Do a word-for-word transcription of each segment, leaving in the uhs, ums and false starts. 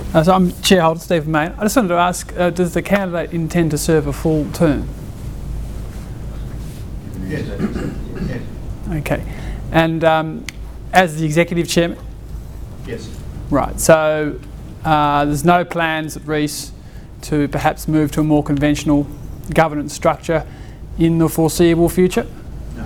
Uh, so I'm shareholder Stephen Main. I just wanted to ask, uh, does the candidate intend to serve a full term? Yes. Yes. Okay. And um, as the executive chairman? Yes. Right. So uh, there's no plans at Reece to perhaps move to a more conventional governance structure in the foreseeable future? No.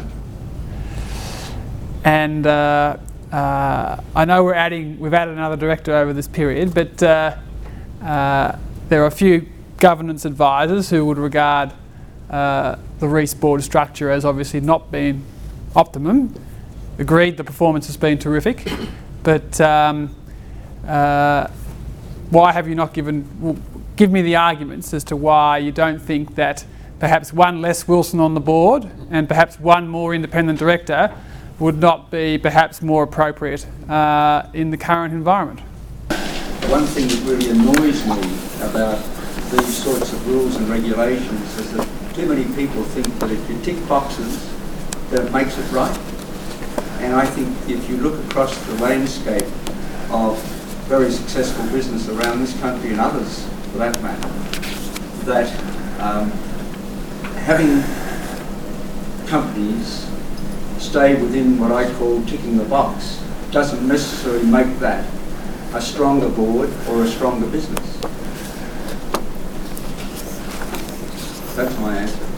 And uh, uh, I know we're adding, we've added another director over this period, but uh, uh, there are a few governance advisors who would regard uh, the Reece board structure as obviously not being optimum. Agreed, the performance has been terrific, but um, uh, why have you not given, well, give me the arguments as to why you don't think that perhaps one less Wilson on the board and perhaps one more independent director would not be perhaps more appropriate uh, in the current environment? One thing that really annoys me about these sorts of rules and regulations is that too many people think that if you tick boxes, that it makes it right. And I think if you look across the landscape of very successful business around this country and others for that matter, that um, having companies stay within what I call ticking the box doesn't necessarily make that a stronger board or a stronger business. That's my answer.